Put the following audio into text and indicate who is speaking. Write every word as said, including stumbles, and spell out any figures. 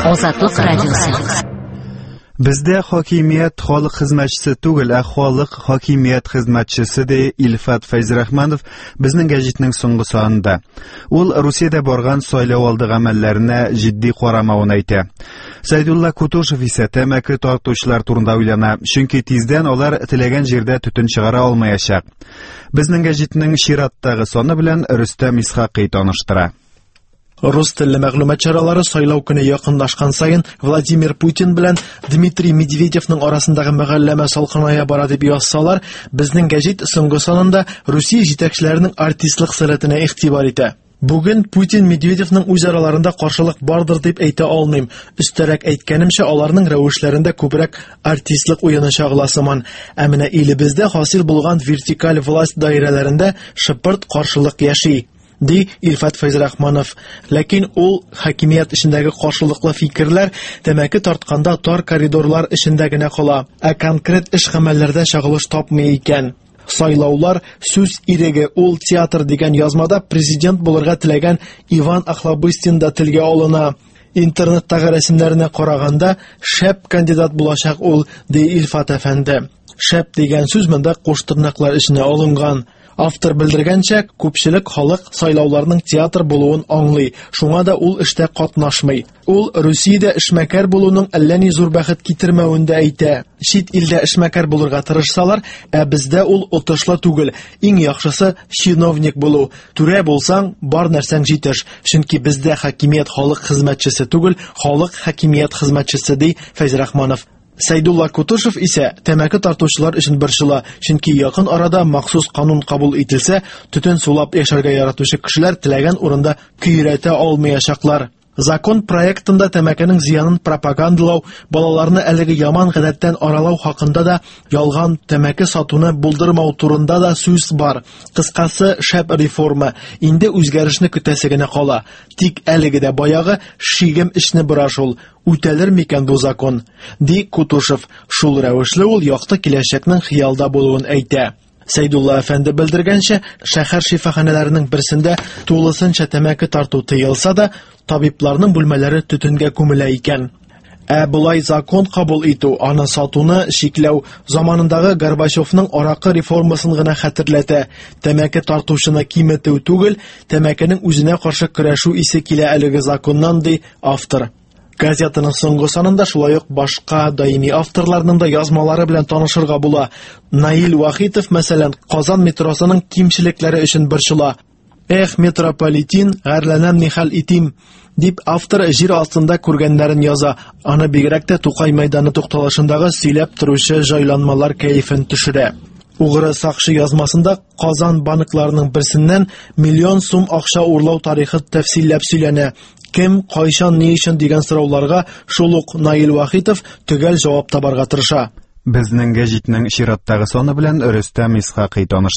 Speaker 1: Азатлык радиосы.
Speaker 2: Бездә хакимият халык хезмәтчесе түгел, ә халык хакимият хезмәтчесе ди Илфат Фәйзрахманов безнең гәҗитнең соңгы санында. Ул Русиядә барган сайлау алды гамәлләренә җитди карамавын әйтә. Сайдулла Кутушев исә тәмәке тартучылар турында уйлана, чөнки тиздән алар теләгән җирдә төтен чыгара алмаячак. Безнең гәҗитнең чираттагы саны белән Рөстәм Исхакый таныштыра.
Speaker 3: Рус телле мәгълүмат чаралары сайлау көне якынлашкан сайын Владимир Путин белән Дмитрий Медведевның арасындагы мәгъләмә салкыная бара дип язсалар, безнең гәҗит соңгы санында Русия җитәкчеләренең артистлык сәләтенә игътибар итә. Бүген Путин Медведевның үз араларында каршылык бардыр дип әйтә алмыйм. Өстәрәк әйткәнемчә, аларның рәвешләрендә күбрәк артистлык уены чагыласыман. Ә менә илебездә хасил булган вертикаль власть даирәләрендә шыпырт каршылык яши, ди Илфат Фәйзрахманов. Ләкин ул хакимият эшендәге каршылыклы фикерләр тәмәке тартканда тар коридорлар эшендә генә кала, ә конкрет эш гамәлләрдә чагылыш тапмый икән. Сайлаулар сүз иреге ул театр дигән язмада президент булырга теләгән Иван Охлобыстин да телгә алына. Интернеттагы рәсемнәренә караганда шәп кандидат булачак ул, ди Илфат әфәнде. Шәп дигән сүз монда куштырнаклар эшенә алынган. Автор белдергәнчә, күпчелек халык сайлауларның театр булуын аңлый, шуңа да ул эштә катнашмый. Ул Русиядә эшмәкәр булуның әллә ни зур бәхет китермәвен дә әйтә. Чит илдә эшмәкәр булырга тырышсалар, ә бездә ул отышлы түгел. Иң яхшысы чиновник булу. Түрә булсаң, бар нәрсәң җитеш. Чөнки бездә хакимият халык хезмәтчесе түгел, халык хакимият хезмәтчесе, ди Фәйзрахманов. Сайдулла Кутушев исә тәмәке тартучылар өчен борчыла, чөнки якын арада махсус канун кабул ителсә, төтен сулап яшәргә яратучы кешеләр теләгән урында көйрәтә алмаячаклар. Закон проектында тәмәкенең зыянын пропагандалау, балаларны әлеге яман гадәттән аралау хакында да, ялган тәмәке сатуны булдырмау турында да сүз бар. Кыскасы, шәп реформа. Инде үзгәрешне көтәсе генә кала. Тик әлеге дә баягы шигем эшне бора шул. Үтәлер микән бу закон? Ди Кутушев. Шул рәвешле ул якты киләчәкнең хыялда булуын әйтә. Сайдулла әфәнде белдергәнчә, шәһәр шифаханәләренең берсендә тулысынча тәмәке тарту тыелса да, табибларның бүлмәләре төтенгә күмелә икән. Ә булай закон кабул итү, аны сатуны шикләү заманындагы Горбачевның аракы реформасын гына хәтерләтә. Тәмәке тартучыны киметү түгел, тәмәкенең үзенә каршы көрәшү исе килә әлеге законнан, ди автор. Газетаның соңгы санында шулай ук башка даими авторларның да язмалары белән танышырга була. Наил Вахитов, мәсәлән, Казан метросының кимчелекләре өчен борчыла. Эх, метрополитен, гәрләнәм нихәл итим, дип автор җир астында күргәннәрен яза. Аны бигрәк тә Тукай мәйданы тукталышындагы сөйләп торучы җайланмалар кәефен төшерә. Угры сакчы язмасында Казан банкларының берсеннән миллион сум акча урлау тарихы тәфсилләп сөйләнә. Кем, кайчан, ни өчен дигән сорауларга шул ук Наил Вахитов төгәл җавап табарга тырыша.
Speaker 2: Безнең гәҗитнең чираттагы саны белән Рөстәм Исхакый таныштыра.